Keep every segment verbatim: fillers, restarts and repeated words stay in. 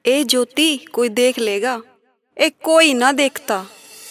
ए ज्योति, कोई देख लेगा। ए कोई ना देखता।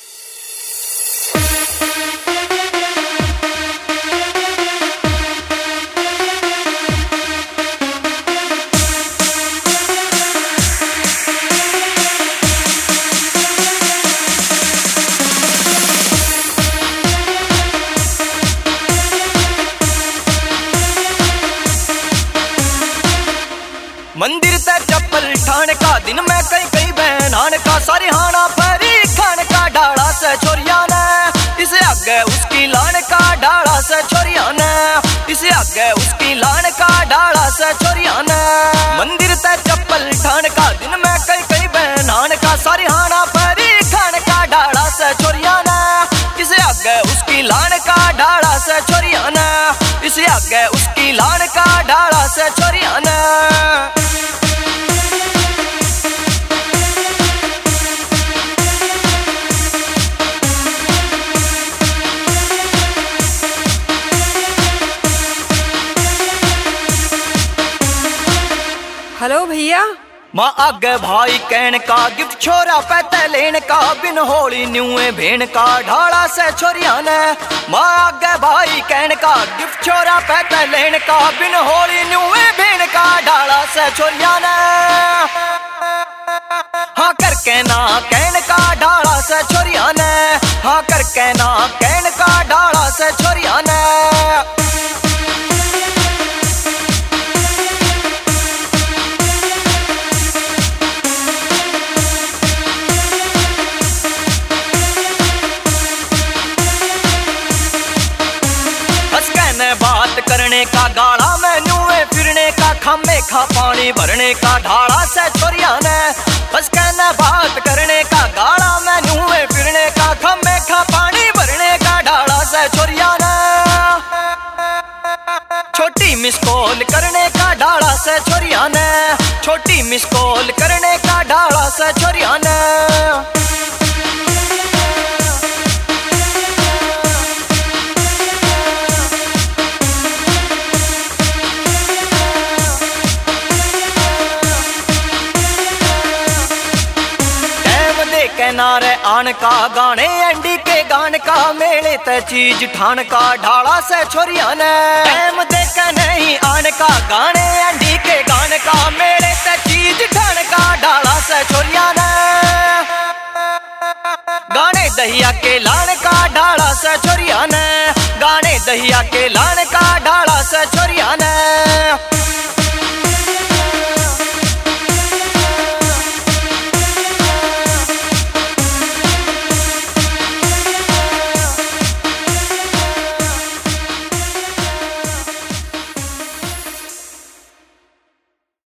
मंदिर ते चप्पल ठाण का दिन में कई कई बहनान का सारी हाना परी खान का डाला से छोरिया ने इसे आगे उसकी लान का डाला से छोरिया ने इसे आगे उसकी लान का डाला से छोरिया ने मंदिर ते चप्पल ठाण का दिन में कई कई बहनान का सारी हाना परी खान का डाला से छोरिया ने इसे आगे उसकी लान का डाला से छोरिया ने इसे आगे उसकी लान का डाला से छोरिया ने। हेलो भैया। माँ आगे भाई कहन का गिफ्ट छोरा पैते लेन का बिन होली न्यूए भेन का ढाला से छोरिया ने माँ आगे भाई कहन का गिफ्ट छोरा पैते लेन का बिन होली न्यूए भेन का ढाला से छोरिया ने हाँ करके ना कहन का ढाला से छोरिया ने हाँ करके ना कहन का ढाला से छोरिया ने। बात करने का गाड़ा में न्यूए फिरने का खम्मे खा पानी भरने का ढाला से छोरिया ने बस कहना बात करने का गाड़ा में न्यूए फिरने का खम्मे खा पानी भरने का ढाला से छोरिया ने छोटी मिस कॉल करने का ढाला से छोरिया ने छोटी मिस कॉल करने का ढाला से छोरिया ने। किनारे आन का गाने एंडी के गान का मेले ते चीज ठान का ढाला से छोरिया ने टाइम देखे नहीं आन का गाने एंडी के गान का मेले ते चीज ठान का ढाला से छोरिया ने गाने दहिया के लान का ढाला से छोरिया ने गाने दहिया के लान का